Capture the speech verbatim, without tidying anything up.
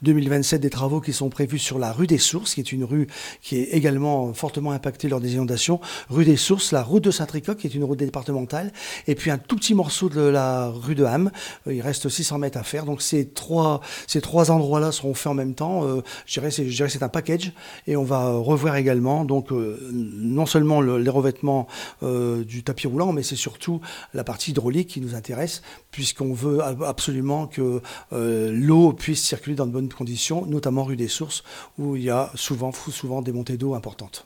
deux mille vingt-sept, des travaux qui sont prévus sur la rue des Sources, qui est une rue qui est également fortement impactée lors des inondations. Rue des Sources, la route de Saint-Tricoq, qui est une route départementale, et puis un tout petit morceau de la rue de Ham. Il reste six cents mètres à faire. Donc ces trois, ces trois endroits-là seront faits en même temps. Euh, je dirais c'est, je dirais c'est un package, et on va revoir également donc euh, non seulement le, les revêtements euh, du tapis roulant, mais c'est surtout la partie hydraulique qui nous intéresse, puisqu'on veut absolument que euh, l'eau puisse circuler dans de bonnes conditions, notamment rue des Sources, où il y a souvent, souvent des montées d'eau importantes.